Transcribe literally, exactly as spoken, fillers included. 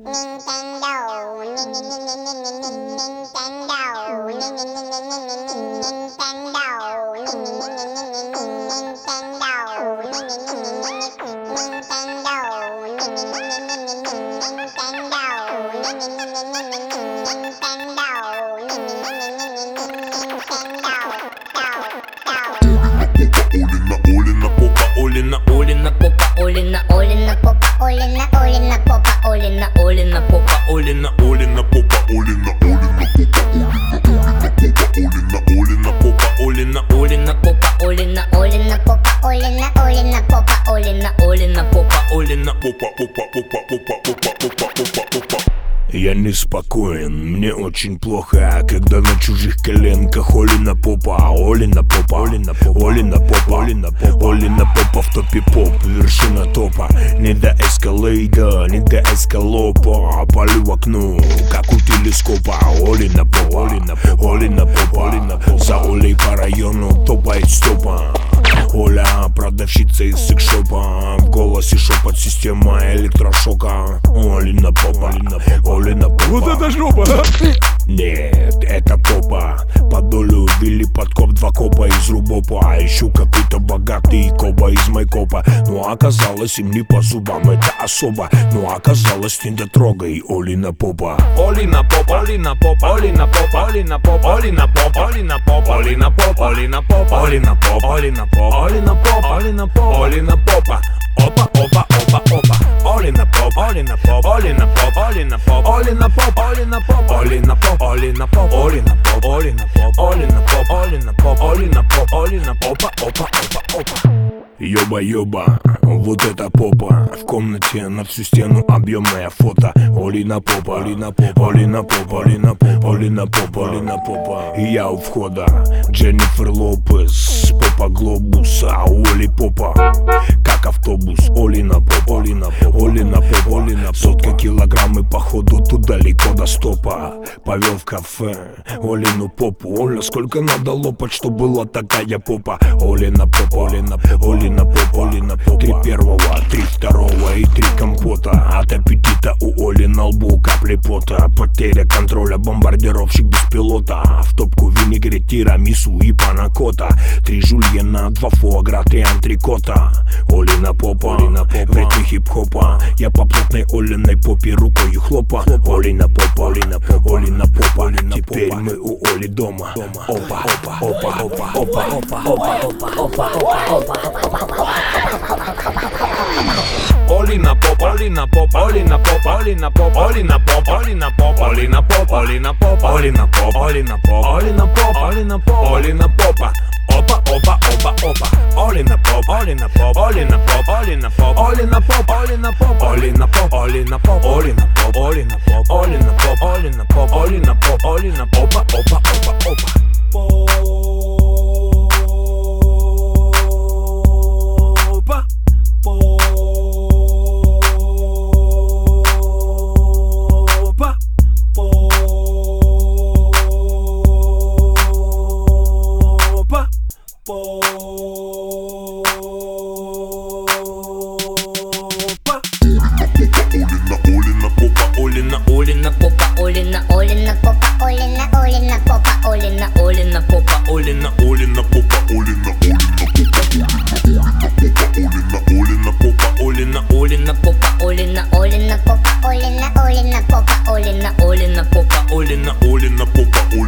Олина, Олина попа, Олина, Олина попа, Олина, Олина попа, Олина, Олина попа, Олина, Олина попа, Олина, Олина попа, Олина, Олина попа, Олина, Олина попа, Олина, Олина попа, Олина, Олина попа, Олина попа, попа, попа, попа, попа, попа, попа, попа. Я неспокоен, мне очень плохо, когда на чужих коленках Олина попа, Олина попа, Олина попа, Олина попа, Олина попа, Олина попа в топе поп, вершина топа. Не до эскалейда, не до эскалопа, палю в окно, как у телескопа. Олина попа, Олина попа, Олина попа, Олина попа. За Олей по району топает стопа. Оля, продавщица из секшопа, в голосе шепот, система электрошока. Олина попа, Олина попа, Олина попа. Вот это жопа! Нет, это попа. По долю ввели подкоп, два копа из рубопа. Ищу какой-то богатый коба из майкопа. Но оказалось им не по зубам, это особо. Но оказалось не дотрогай Олина попа. Олина попа, Олина попа, Олина попа, Олина попа, Олина попа, Олина попа, Олина попа, Олина попа, Олина попа, Олина попа, Олина попа, Олина попа, Олина попа. Опа, опа, опа, опа. Олина попа, Олина попа, Олина попа, Олина попа, Олина попа, Олина попа, Олина попа, Олина попа, Олина попа, Олина попа, Олина попа, Олина попа, Олина попа, Олина попа, опа, опа, опа. Ёба-ёба, вот это попа. В комнате на всю стену объемное фото. Олина попа, Олина попа, Олина попа, Олина попа, Олина попа, Олина попа. И я у входа, Дженнифер Лопес, попа глобус, а у Оли попа как автобус. Олина попа, Олина попа, Олина попа, Олина попа. Сотка килограммы походу тут далеко до стопа. Повел в кафе Олину попу. Оля, сколько надо лопать, что была такая попа. Олина попа, Олина попа, Олина попа, Олина попа. Три первого, три второго и три компота. От аппетита у Оли на лбу капли пота. Потеря контроля, бомбардировщик без пилота. В топку винегрет, тирамису и панакота. Три жульена, два фуагра, три антрикота. Олина попа, Олина попа, в ритме хип-хопа. Я по плотной Олиной попе рукой хлопа. Олина попа, Олина попа, Олина попа, Олина. Теперь мы у Оли дома. Опа, опа, опа, опа, опа, опа, опа, опа, опа, опа. Олина попа, Олина попа, Олина попа, Олина попа, Олина попа, Олина попа, Олина попа, Олина попа, Олина попа, Олина попа, Олина попа, Олина попа, Олина попа. Опа, опа, опа, опа. Олина попа, Олина попа, Олина попа, Олина попа, Олина попа, Олина попа, Олина попа, Олина попа, Олина попа, Олина попа, Олина попа, Олина попа, Олина попа, Олина попа, опа, опа, опа. Олина, Олина попа, Олина, Олина попа, Олина, Олина попа, Олина, Олина попа, Олина, Олина попа, Олина, Олина попа, Олина, Олина попа, Олина, Олина попа, Олина, Олина попа, Олина, Олина попа, Олина, Олина попа,